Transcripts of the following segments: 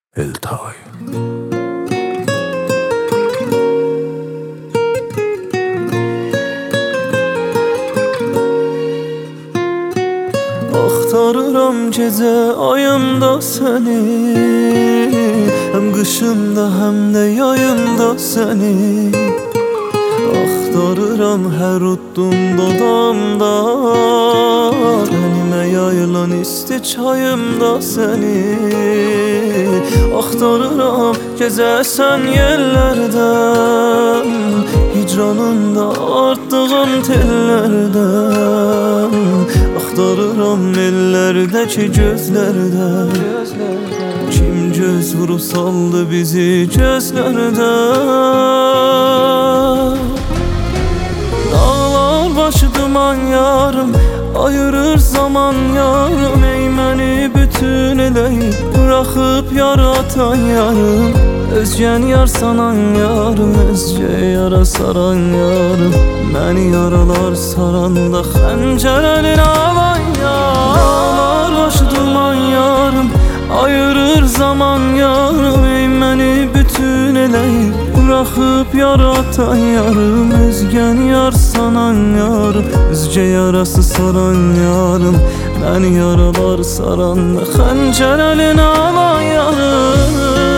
Eltay. Axtarıram gece ayımda seni, hem kışımda hem de yayımda seni. Axtarıram her utdum dodamda, tenime yayılan isti çayımda seni. Axtarıram gezəsən yerlərdən, hicranında artdığım tellərdən. Axtarıram ellərdəki gözlərdən, kim göz vurub saldı bizi gözlərdən. Dağlar başı duman yarım, ayırır zaman yarım. Ey məni bütün eləyib bıraxıb yaratan yarım, özgən yar sanan yarım, özgə yara saran yarım. Məni yaralar saranda xəncər əlin alan yarım. Dağlar başı duman yarım, ayırır zaman yarım. Ey məni bütün eləyib bıraxıb yaratan yarım, özgən yar sanan yarım, özgə yarası saran yarım. Məni yaralar saranda xəncər əlin alan yarım.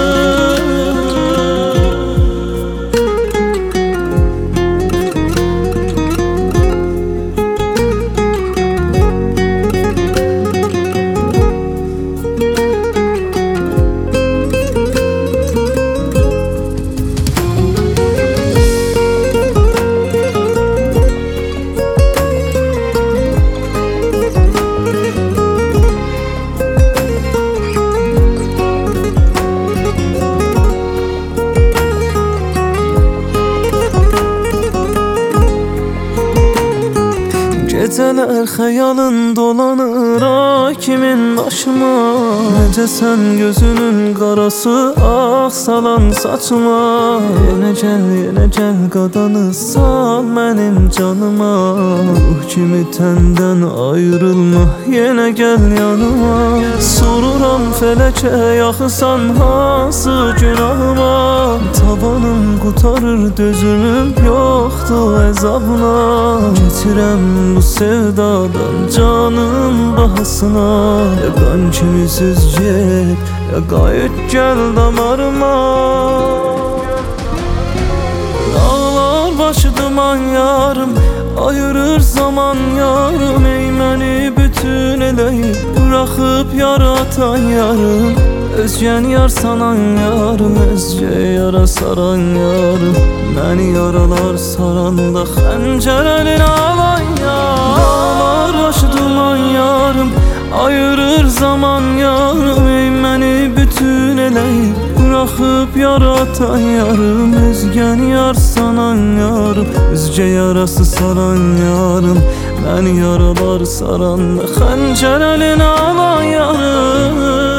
Gecələr xəyalın dolanır kimin başıma, necə sən gözünün qarası ağ salan saçıma. Yenə gəl qadanı sal mənim canıma, ruh kimi təndən ayrılma, yenə gəl yanıma. Soruram fələkə yaxısan hansı günahıma, tavanım qutarır dözümüm yoxdur əzabına. Getirəm bu sevdadan canım bahasına, ya qan kimi söz get, ya qayıt gəl damarıma. Dağlar başı duman yarım, ayırır zaman yarım. Ey məni bütün eləyib bıraxıb yaratan yarım, özgən yar sanan yarım, özgə yara saran yarım. Məni yaralar saranda xəncər əlin alan yarım. Dağlar başı duman yarım, ayırır zaman yarım. Ey məni bütün eləyib bıraxıb yaratan yarım, özgən yar sanan yarım, özgə yarası saran yarım. Məni yaralar saranda xəncər əlin alan yarım.